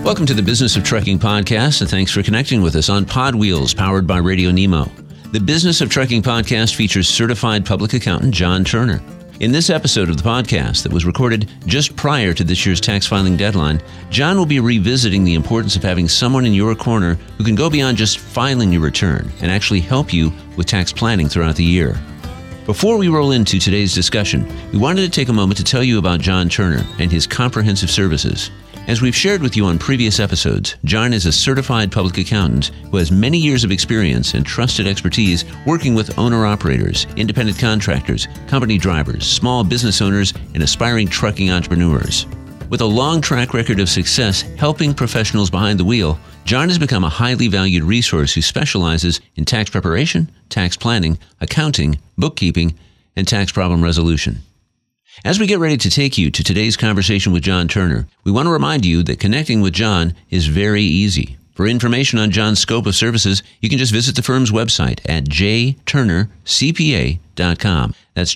Welcome to the Business of Trucking podcast, and thanks for connecting with us on Pod Wheels, powered by Radio Nemo. The Business of Trucking podcast features certified public accountant John Turner. In this episode of the podcast that was recorded just prior to this year's tax filing deadline, John will be revisiting the importance of having someone in your corner who can go beyond just filing your return and actually help you with tax planning throughout the year. Before we roll into today's discussion, we wanted to take a moment to tell you about John Turner and his comprehensive services. As we've shared with you on previous episodes, John is a certified public accountant who has many years of experience and trusted expertise working with owner-operators, independent contractors, company drivers, small business owners, and aspiring trucking entrepreneurs. With a long track record of success helping professionals behind the wheel, John has become a highly valued resource who specializes in tax preparation, tax planning, accounting, bookkeeping, and tax problem resolution. As we get ready to take you to today's conversation with John Turner, we want to remind you that connecting with John is very easy. For information on John's scope of services, you can just visit the firm's website at jturnercpa.com. That's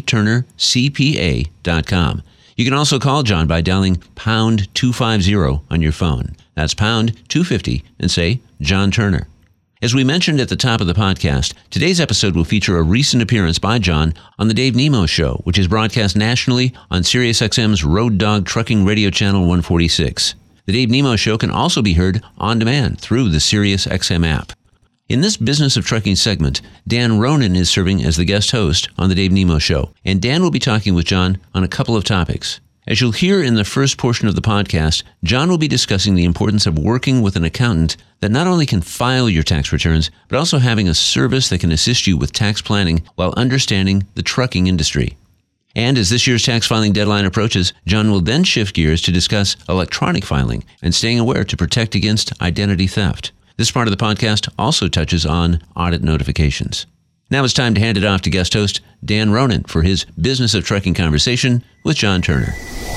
jturnercpa.com. You can also call John by dialing pound 250 on your phone. That's pound 250 and say John Turner. As we mentioned at the top of the podcast, today's episode will feature a recent appearance by John on The Dave Nemo Show, which is broadcast nationally on SiriusXM's Road Dog Trucking Radio Channel 146. The Dave Nemo Show can also be heard on demand through the SiriusXM app. In this Business of Trucking segment, Dan Ronan is serving as the guest host on The Dave Nemo Show, and Dan will be talking with John on a couple of topics. As you'll hear in the first portion of the podcast, John will be discussing the importance of working with an accountant that not only can file your tax returns, but also having a service that can assist you with tax planning while understanding the trucking industry. And as this year's tax filing deadline approaches, John will then shift gears to discuss electronic filing and staying aware to protect against identity theft. This part of the podcast also touches on audit notifications. Now it's time to hand it off to guest host Dan Ronan for his Business of Trucking conversation with John Turner.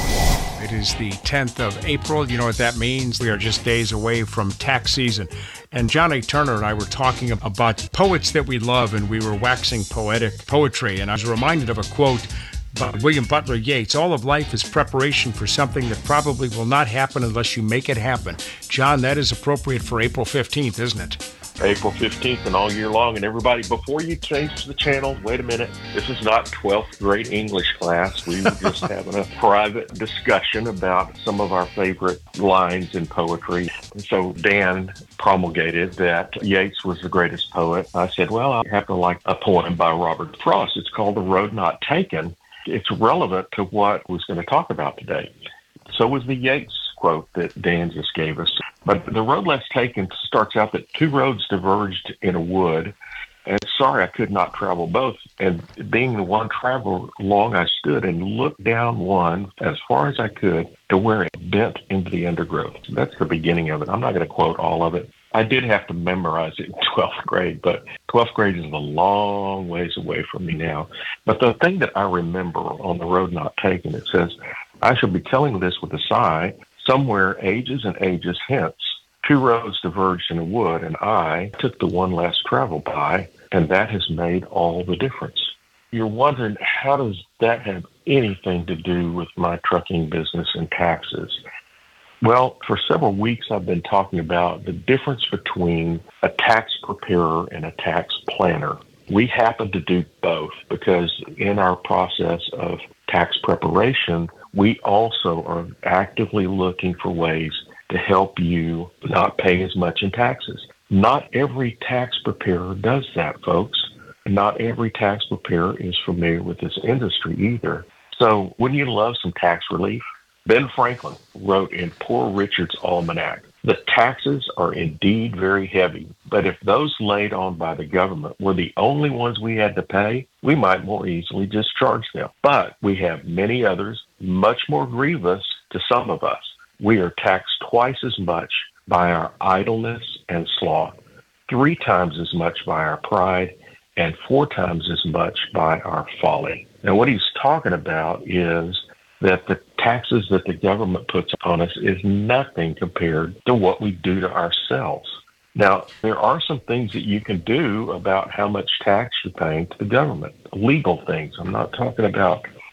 It is the 10th of April. You know what that means? We are just days away from tax season. And Johnny Turner and I were talking about poets that we love, and we were waxing poetry. And I was reminded of a quote by William Butler Yeats: all of life is preparation for something that probably will not happen unless you make it happen. John, that is appropriate for April 15th, isn't it? April 15th and all year long. And everybody, before you change the channel, wait a minute. This is not 12th grade English class. We were just having a private discussion about some of our favorite lines in poetry. And so Dan promulgated that Yeats was the greatest poet. I said, well, I happen to like a poem by Robert Frost. It's called The Road Not Taken. It's relevant to what we're going to talk about today. So was the Yeats quote that Dan just gave us. But The Road Less Taken starts out that two roads diverged in a wood, and sorry I could not travel both. And being the one traveler along, I stood and looked down one as far as I could to where it bent into the undergrowth. So that's the beginning of it. I'm not going to quote all of it. I did have to memorize it in 12th grade, but 12th grade is a long ways away from me now. But the thing that I remember on The Road Not Taken, it says, I shall be telling this with a sigh. Somewhere ages and ages hence, two roads diverged in a wood, and I took the one less traveled by, and that has made all the difference. You're wondering, how does that have anything to do with my trucking business and taxes? Well, for several weeks, I've been talking about the difference between a tax preparer and a tax planner. We happen to do both because in our process of tax preparation, we also are actively looking for ways to help you not pay as much in taxes. Not every tax preparer does that, folks. Not every tax preparer is familiar with this industry either. So wouldn't you love some tax relief? Ben Franklin wrote in Poor Richard's Almanac, the taxes are indeed very heavy, but if those laid on by the government were the only ones we had to pay, we might more easily discharge them. But we have many others, much more grievous to some of us. We are taxed twice as much by our idleness and sloth, 3 times as much by our pride, and 4 times as much by our folly. Now, what he's talking about is that the taxes that the government puts on us is nothing compared to what we do to ourselves. Now, there are some things that you can do about how much tax you're paying to the government, legal things. I'm not talking about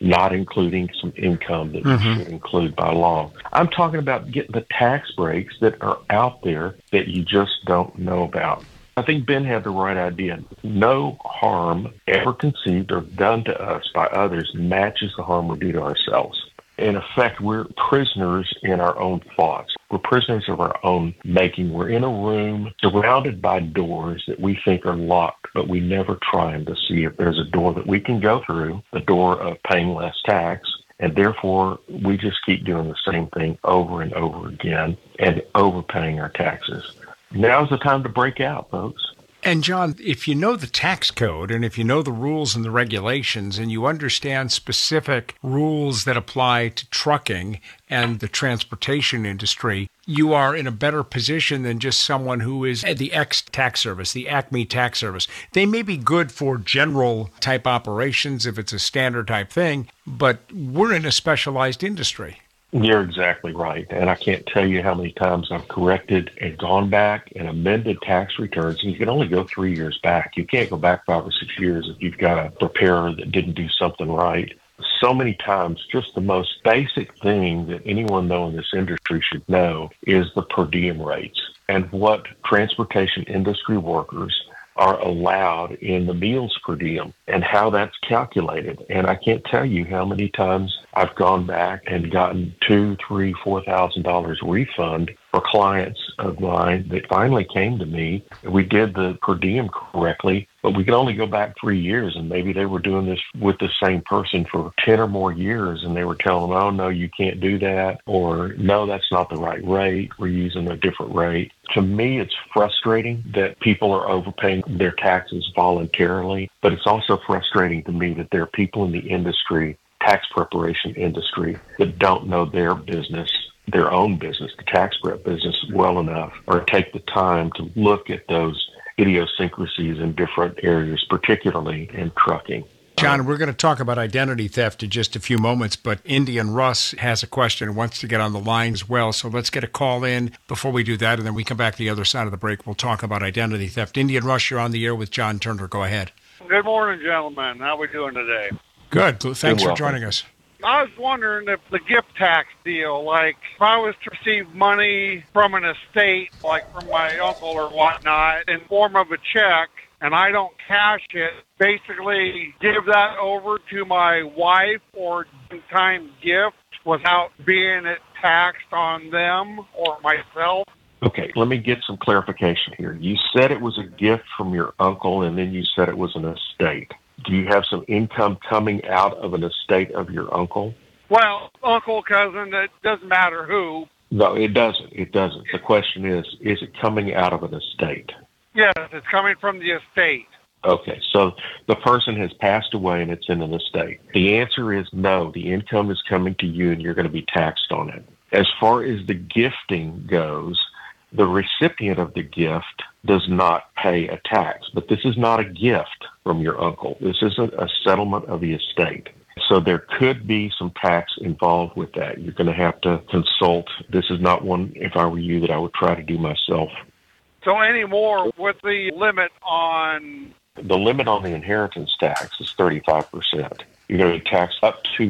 not including some income that you should include by law. I'm talking about getting the tax breaks that are out there that you just don't know about. I think Ben had the right idea. No harm ever conceived or done to us by others matches the harm we do to ourselves. In effect, we're prisoners in our own thoughts. We're prisoners of our own making. We're in a room surrounded by doors that we think are locked, but we never try them to see if there's a door that we can go through, the door of paying less tax. And therefore, we just keep doing the same thing over and over again and overpaying our taxes. Now's the time to break out, folks. And John, if you know the tax code and if you know the rules and the regulations and you understand specific rules that apply to trucking and the transportation industry, you are in a better position than just someone who is at the X tax service, the Acme tax service. They may be good for general type operations if it's a standard type thing, but we're in a specialized industry. You're exactly right. And I can't tell you how many times I've corrected and gone back and amended tax returns. And you can only go 3 years back. You can't go back 5 or 6 years if you've got a preparer that didn't do something right. So many times, just the most basic thing that anyone though in this industry should know is the per diem rates and what transportation industry workers are allowed in the meals per diem and how that's calculated. And I can't tell you how many times I've gone back and gotten $2,000, $3,000, $4,000 refund for clients of mine that finally came to me. We did the per diem correctly, but we could only go back 3 years, and maybe they were doing this with the same person for 10 or more years, and they were telling them, oh, no, you can't do that, or no, that's not the right rate. We're using a different rate. To me, it's frustrating that people are overpaying their taxes voluntarily, but it's also frustrating to me that there are people in the industry, tax preparation industry, that don't know their business, their own business, the tax prep business well enough, or take the time to look at those idiosyncrasies in different areas, particularly in trucking. John, we're going to talk about identity theft in just a few moments, but Indian Russ has a question and wants to get on the line as well. So let's get a call in before we do that, and then we come back to the other side of the break. We'll talk about identity theft. Indian Russ, you're on the air with John Turner. Go ahead. Good morning, gentlemen. How are we doing today? Good. Thanks for joining us. I was wondering if the gift tax deal, like if I was to receive money from an estate, like from my uncle or whatnot, in form of a check, and I don't cash it, basically give that over to my wife or time gift without being it taxed on them or myself. Okay, let me get some clarification here. You said it was a gift from your uncle, and then you said it was an estate. Do you have some income coming out of an estate of your uncle? Well, uncle, cousin, it doesn't matter who. No, it doesn't. It doesn't. The question is it coming out of an estate? Yes, it's coming from the estate. Okay, so the person has passed away and it's in an estate. The answer is no. The income is coming to you and you're going to be taxed on it. As far as the gifting goes, the recipient of the gift does not pay a tax, but this is not a gift from your uncle. This isn't a settlement of the estate. So there could be some tax involved with that. You're going to have to consult. This is not one, if I were you, that I would try to do myself. So any more with the limit on... The limit on the inheritance tax is 35%. You're going to be taxed up to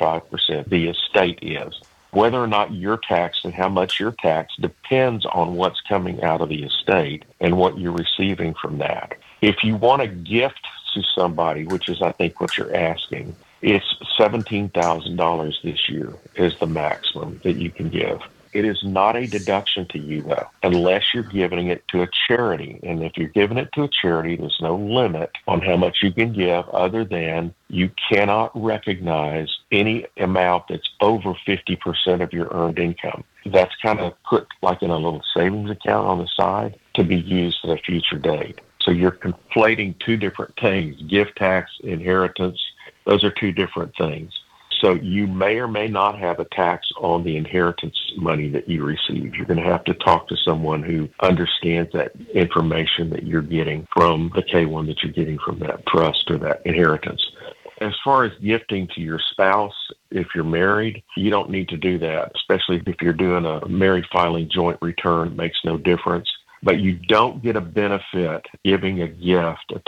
35%. The estate is. Whether or not you're taxed and how much you're taxed depends on what's coming out of the estate and what you're receiving from that. If you want a gift to somebody, which is I think what you're asking, it's $17,000 this year is the maximum that you can give. It is not a deduction to you, though, unless you're giving it to a charity. And if you're giving it to a charity, there's no limit on how much you can give other than you cannot recognize any amount that's over 50% of your earned income. That's kind of put like in a little savings account on the side to be used at a future date. So you're conflating two different things, gift tax, inheritance. Those are two different things. So you may or may not have a tax on the inheritance money that you receive. You're going to have to talk to someone who understands that information that you're getting from the K-1 that you're getting from that trust or that inheritance. As far as gifting to your spouse, if you're married, you don't need to do that, especially if you're doing a married filing joint return. It makes no difference. But you don't get a benefit giving a gift, a tax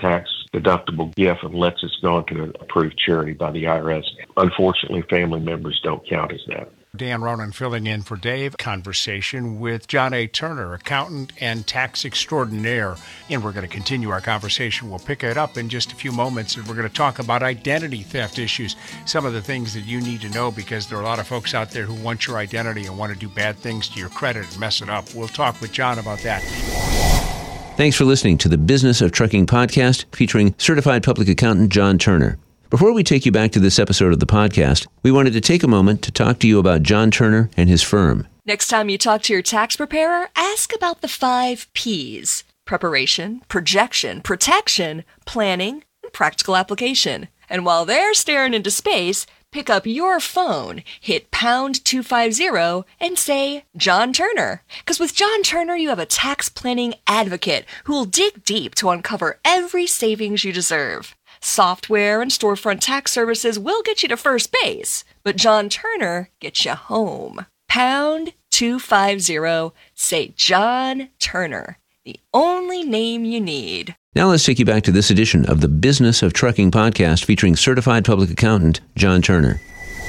tax-deductible gift unless it's gone to an approved charity by the IRS. Unfortunately, family members don't count as that. Dan Ronan filling in for Dave. Conversation with John A. Turner, accountant and tax extraordinaire. And we're going to continue our conversation. We'll pick it up in just a few moments, and we're going to talk about identity theft issues, some of the things that you need to know, because there are a lot of folks out there who want your identity and want to do bad things to your credit and mess it up. We'll talk with John about that. Thanks for listening to the Business of Trucking podcast featuring certified public accountant John Turner. Before we take you back to this episode of the podcast, we wanted to take a moment to talk to you about John Turner and his firm. Next time you talk to your tax preparer, ask about the 5 Ps: preparation, projection, protection, planning, and practical application. And while they're staring into space, pick up your phone, hit pound 250, and say, John Turner. Because with John Turner, you have a tax planning advocate who will dig deep to uncover every savings you deserve. Software and storefront tax services will get you to first base, but John Turner gets you home. Pound 250, say John Turner, the only name you need. Now let's take you back to this edition of the Business of Trucking podcast featuring certified public accountant John Turner.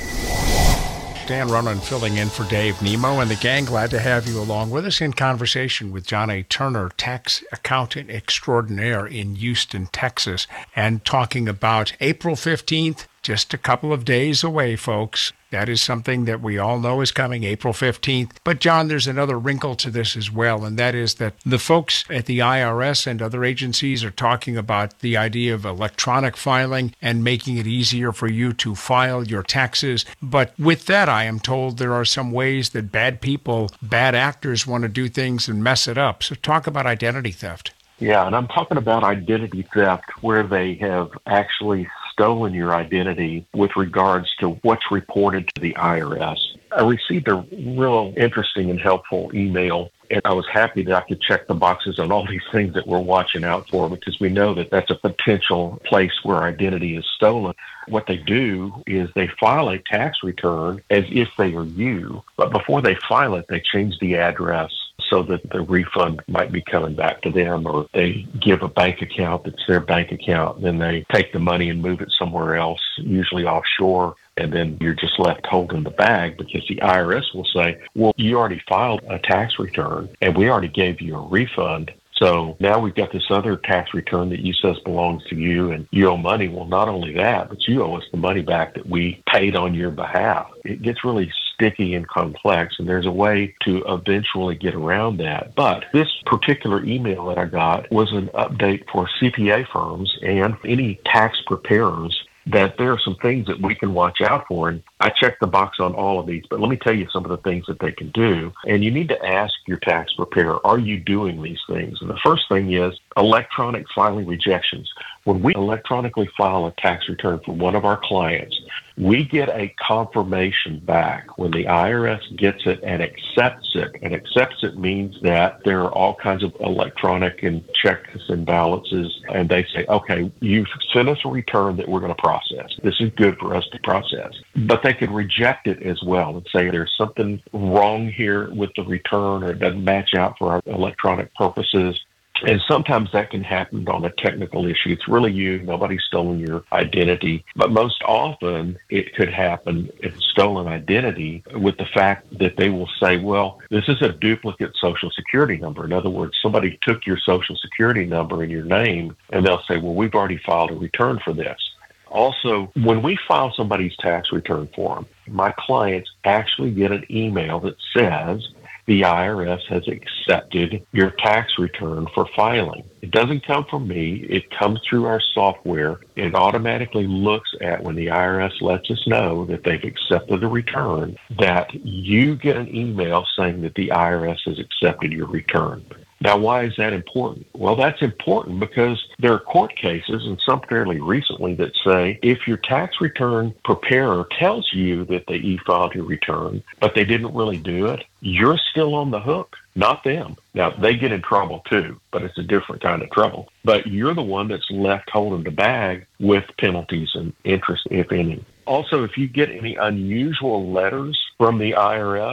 Dan Ronan filling in for Dave Nemo and the gang. Glad to have you along with us in conversation with John A. Turner, tax accountant extraordinaire in Houston, Texas, and talking about April 15th, just a couple of days away, folks. That is something that we all know is coming, April 15th. But, John, there's another wrinkle to this as well, and that is that the folks at the IRS and other agencies are talking about the idea of electronic filing and making it easier for you to file your taxes. But with that, I am told there are some ways that bad people, bad actors want to do things and mess it up. So talk about identity theft. Yeah, and I'm talking about identity theft where they have actually stolen your identity with regards to what's reported to the IRS. I received a real interesting and helpful email, and I was happy that I could check the boxes on all these things that we're watching out for, because we know that that's a potential place where identity is stolen. What they do is they file a tax return as if they are you, but before they file it, they change the address so that the refund might be coming back to them, or they give a bank account that's their bank account, and then they take the money and move it somewhere else, usually offshore, and then you're just left holding the bag because the IRS will say, well, you already filed a tax return, and we already gave you a refund. So now we've got this other tax return that you says belongs to you and you owe money. Well, not only that, but you owe us the money back that we paid on your behalf. It gets really sticky and complex, and there's a way to eventually get around that. But this particular email that I got was an update for CPA firms and any tax preparers that there are some things that we can watch out for. And I checked the box on all of these, but let me tell you some of the things that they can do. And you need to ask your tax preparer, are you doing these things? And the first thing is electronic filing rejections. When we electronically file a tax return for one of our clients, we get a confirmation back when the IRS gets it and accepts it. And accepts it means that there are all kinds of electronic and checks and balances, and they say, okay, you've sent us a return that we're going to process. This is good for us to process. But they can reject it as well and say there's something wrong here with the return, or it doesn't match out for our electronic purposes. And sometimes that can happen on a technical issue. It's really you. Nobody's stolen your identity. But most often it could happen in stolen identity with the fact that they will say, well, this is a duplicate Social Security number. In other words, somebody took your Social Security number and your name, and they'll say, well, we've already filed a return for this. Also, when we file somebody's tax return form, my clients actually get an email that says, the IRS has accepted your tax return for filing. It doesn't come from me. It comes through our software. It automatically looks at when the IRS lets us know that they've accepted the return, that you get an email saying that the IRS has accepted your return. Now, why is that important? Well, that's important because there are court cases, and some fairly recently, that say if your tax return preparer tells you that they e-filed your return, but they didn't really do it, you're still on the hook, not them. Now, they get in trouble too, but it's a different kind of trouble. But you're the one that's left holding the bag with penalties and interest, if any. Also, if you get any unusual letters from the IRS,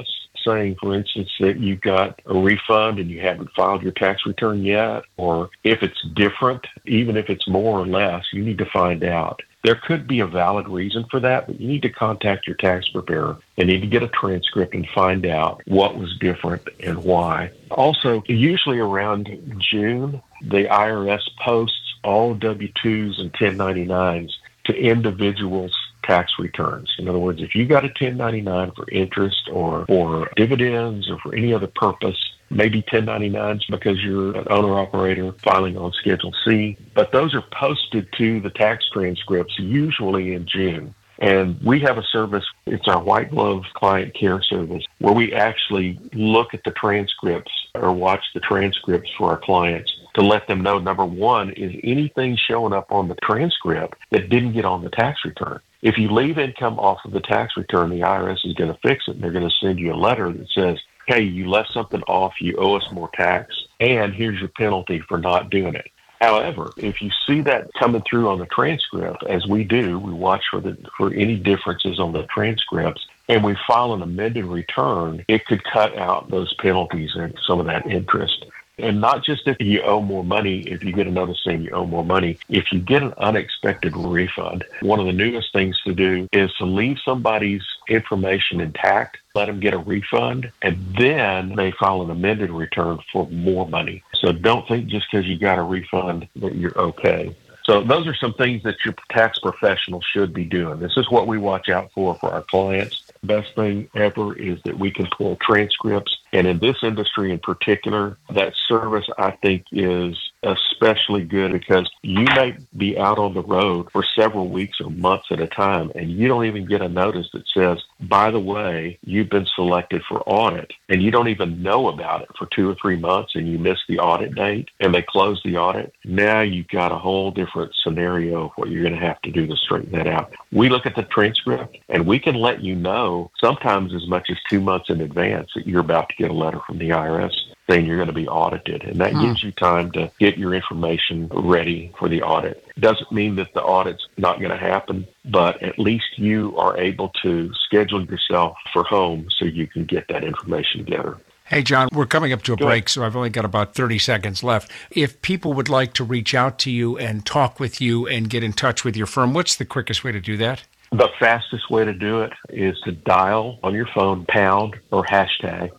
saying, for instance, that you got a refund and you haven't filed your tax return yet, or if it's different, even if it's more or less, you need to find out. There could be a valid reason for that, but you need to contact your tax preparer and need to get a transcript and find out what was different and why. Also, usually around June, the IRS posts all W-2s and 1099s to individuals' tax returns. In other words, if you got a 1099 for interest or for dividends or for any other purpose, maybe 1099s because you're an owner-operator filing on Schedule C, but those are posted to the tax transcripts usually in June. And we have a service, it's our white glove client care service, where we actually look at the transcripts or watch the transcripts for our clients to let them know, number one, is anything showing up on the transcript that didn't get on the tax return. If you leave income off of the tax return, the IRS is going to fix it, and they're going to send you a letter that says, hey, you left something off, you owe us more tax, and here's your penalty for not doing it. However, if you see that coming through on the transcript, as we do, we watch for any differences on the transcripts, and we file an amended return, it could cut out those penalties and some of that interest. And not just if you owe more money, if you get a notice saying you owe more money, if you get an unexpected refund, one of the newest things to do is to leave somebody's information intact, let them get a refund, and then they file an amended return for more money. So don't think just because you got a refund that you're okay. So those are some things that your tax professional should be doing. This is what we watch out for our clients. Best thing ever is that we can pull transcripts. And in this industry in particular, that service, I think, is especially good because you may be out on the road for several weeks or months at a time, and you don't even get a notice that says, by the way, you've been selected for audit, and you don't even know about it for 2 or 3 months, and you miss the audit date, and they close the audit. Now you've got a whole different scenario of what you're going to have to do to straighten that out. We look at the transcript, and we can let you know sometimes as much as 2 months in advance that you're about to get a letter from the IRS saying you're going to be audited. And that gives you time to get your information ready for the audit. Doesn't mean that the audit's not going to happen, but at least you are able to schedule yourself for home so you can get that information together. Hey, John, we're coming up to a break, so I've only got about 30 seconds left. If people would like to reach out to you and talk with you and get in touch with your firm, what's the quickest way to do that? The fastest way to do it is to dial on your phone pound or hashtag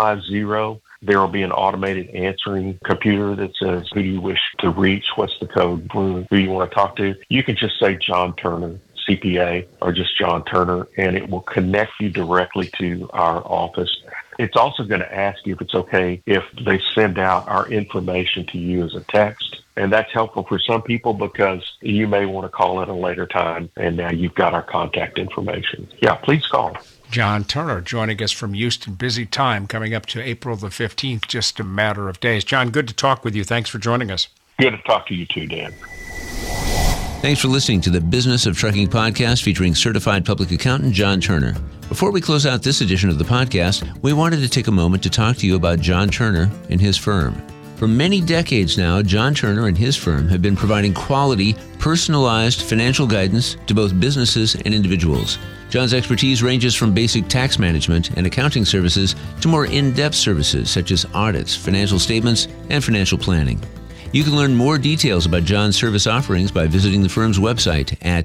250. There will be an automated answering computer that says, who do you wish to reach? What's the code? Who you want to talk to? You can just say John Turner, CPA, or just John Turner, and it will connect you directly to our office. It's also going to ask you if it's okay if they send out our information to you as a text. And that's helpful for some people because you may want to call at a later time, and now you've got our contact information. Yeah, please call. John Turner joining us from Houston. Busy time coming up to April the 15th, just a matter of days. John, good to talk with you. Thanks for joining us. Good to talk to you too, Dan. Thanks for listening to the Business of Trucking podcast featuring certified public accountant John Turner. Before we close out this edition of the podcast, we wanted to take a moment to talk to you about John Turner and his firm. For many decades now, John Turner and his firm have been providing quality, personalized financial guidance to both businesses and individuals. John's expertise ranges from basic tax management and accounting services to more in-depth services such as audits, financial statements, and financial planning. You can learn more details about John's service offerings by visiting the firm's website at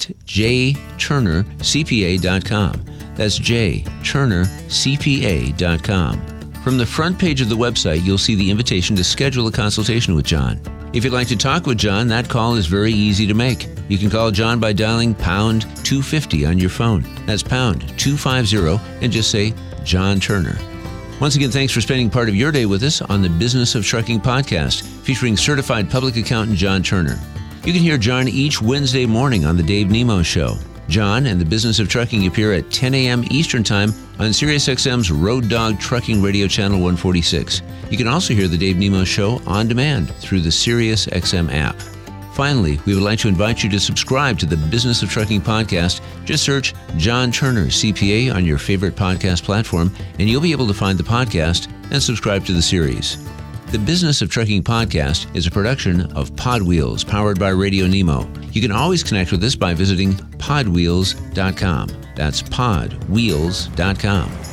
jturnercpa.com. That's jturnercpa.com. From the front page of the website, you'll see the invitation to schedule a consultation with John. If you'd like to talk with John, that call is very easy to make. You can call John by dialing pound 250 on your phone. That's pound 250 and just say John Turner. Once again, thanks for spending part of your day with us on the Business of Trucking podcast, featuring certified public accountant John Turner. You can hear John each Wednesday morning on The Dave Nemo Show. John and the Business of Trucking appear at 10 a.m. Eastern Time on SiriusXM's Road Dog Trucking Radio Channel 146. You can also hear The Dave Nemo Show on demand through the SiriusXM app. Finally, we would like to invite you to subscribe to the Business of Trucking podcast. Just search John Turner, CPA on your favorite podcast platform, and you'll be able to find the podcast and subscribe to the series. The Business of Trucking podcast is a production of Podwheels, powered by Radio Nemo. You can always connect with us by visiting podwheels.com. That's podwheels.com.